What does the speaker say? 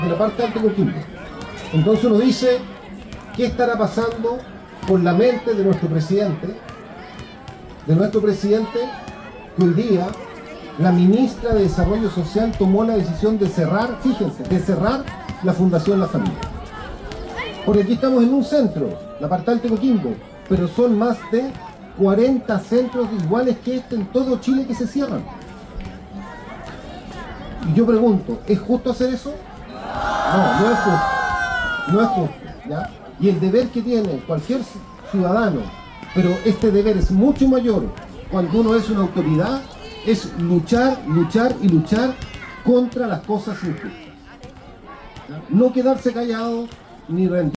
de la parte alta de Coquimbo. Entonces uno dice, ¿qué estará pasando por la mente de nuestro presidente? Que hoy día la ministra de Desarrollo Social tomó la decisión de cerrar, fíjense, de cerrar la Fundación La Familia. Porque aquí estamos en un centro, la parte alta de Coquimbo, pero son más de 40 centros iguales que este en todo Chile que se cierran. Y yo pregunto, ¿es justo hacer eso? No, no es justo. No es justo, ¿ya? Y el deber que tiene cualquier ciudadano, pero este deber es mucho mayor cuando uno es una autoridad, es luchar contra las cosas injustas, ¿ya? No quedarse callado ni rendir.